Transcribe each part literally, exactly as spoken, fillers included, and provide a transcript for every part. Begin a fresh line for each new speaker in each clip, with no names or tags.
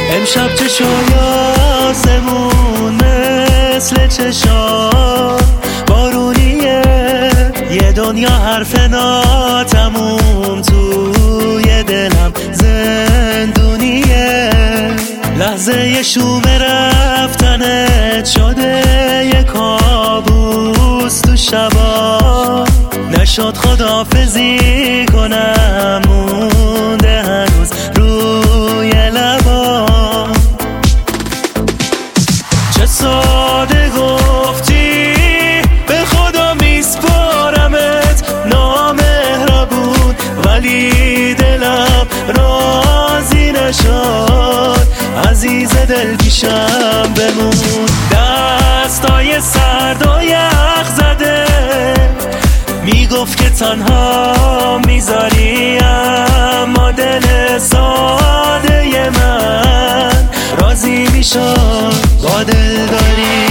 امشب چشای آسمون مثل چشام بارونیه، یه دنیا حرف ناتموم توی دلم زندونیه. لحظه شوم رفتنت شده یه کابوس تو شبا، نشد خداحافظی کنم مونده هنوز روی لبا. چه ساده گفتی به خدا میسپارمت نامهربون، ولی دلم راضی نشد عزیز دل پیشم بمون. دستای سرد و یخ زده میگفت که تنها میذاری، اما دل ساده من راضی میشد با دل داری.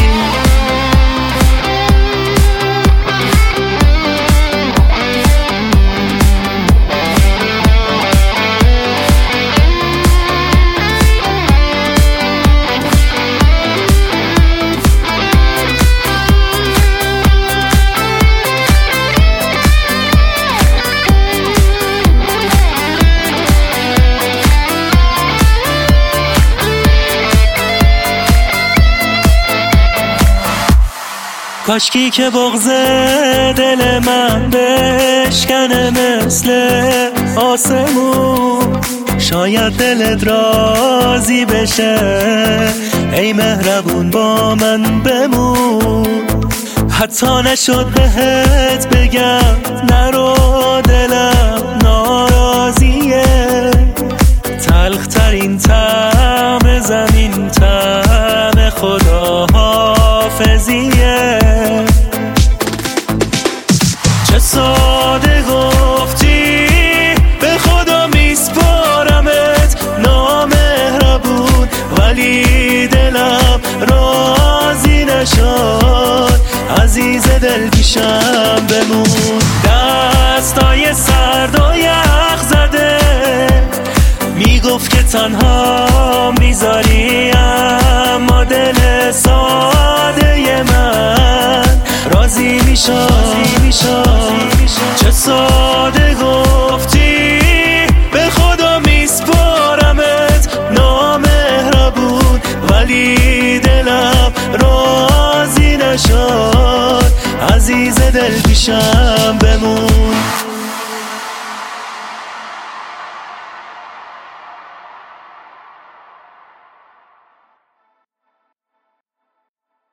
کاشکی که بغض دل من بشکنه مثل آسمون، شاید دلت راضی بشه ای مهربون با من بمون. حتی نشد بهت بگم نرو دلم ناراضیه، تلخ ترین طعم زمین طعم خداحافظیه. چه ساده گفتی به خدا میسپارمت نامهربون، ولی دلم راضی نشد عزیز دل پیشم بمون. دستای سرد و یخ زده میگفت که تنها میذاری، اما دل ساده من راضی میشد. چه ساده گفتی به خدا میسپارمت نامهربون، ولی دلم راضی نشد عزیز دل پیشم